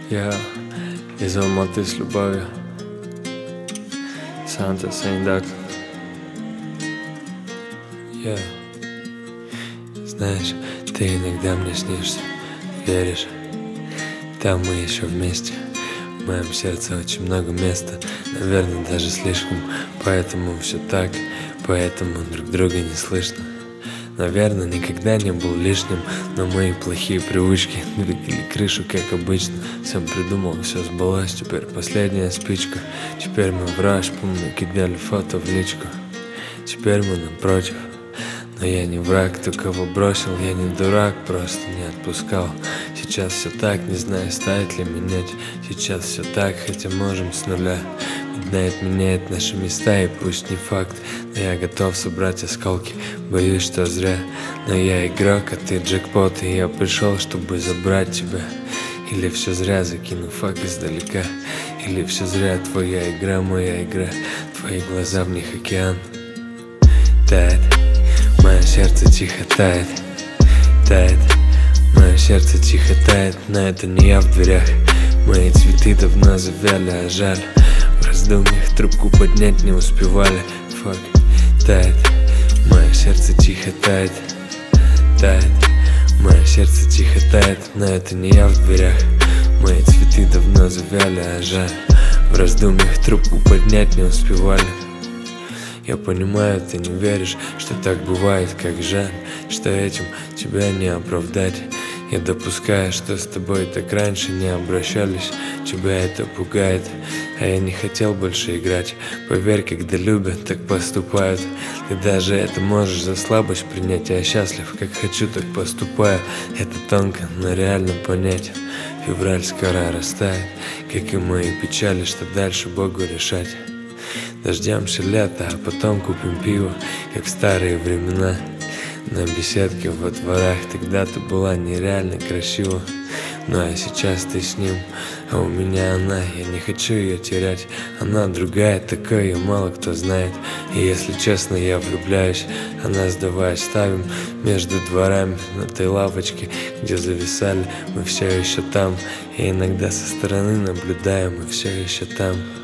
Я из Алматы с любовью. Санта Сейндак. Я. Знаешь, ты иногда мне снишься, веришь? Там мы еще вместе. В моем сердце очень много места, наверное, даже слишком. Поэтому все так, поэтому друг друга не слышно. Наверное, никогда не был лишним, но мои плохие привычки двигали крышу, как обычно. Сам придумал, все сбылось, теперь последняя спичка. Теперь мы в раш, помню, кидали фото в личку. Теперь мы напротив. Но я не враг, кто кого бросил, я не дурак, просто не отпускал. Сейчас все так, не знаю, стоит ли менять. Сейчас все так, хотя можем с нуля. Midnight меняет наши места, и пусть не факт, но я готов собрать осколки. Боюсь, что зря, но я игрок, а ты джекпот, и я пришел, чтобы забрать тебя. Или все зря, закину фак издалека. Или все зря, твоя игра, моя игра. Твои глаза, в них океан тает. Мое сердце тихо тает, тает. Мое сердце тихо тает, но это не я в дверях. Мои цветы давно завяли, а жаль. В раздумьях трубку поднять не успевали. Фак, тает. Мое сердце тихо тает, тает. Мое сердце тихо тает, но это не я в дверях. Мои цветы давно завяли, а жаль. В раздумьях трубку поднять не успевали. Я понимаю, ты не веришь, что так бывает, как жаль, что этим тебя не оправдать. Я допускаю, что с тобой так раньше не обращались. Тебя это пугает, а я не хотел больше играть. Поверь, когда любят, так поступают. Ты даже это можешь за слабость принять. Я счастлив, как хочу, так поступаю. Это тонко, но реально понять. Февраль скоро растает, как и мои печали, что дальше Богу решать. Дождемся лета, а потом купим пиво, как в старые времена. На беседке во дворах тогда ты была нереально красива. Ну а сейчас ты с ним, а у меня она. Я не хочу ее терять, она другая, такая ее мало кто знает. И если честно, я влюбляюсь, она сдавая ставим между дворами на той лавочке, где зависали. Мы все еще там, и иногда со стороны наблюдаем, мы все еще там.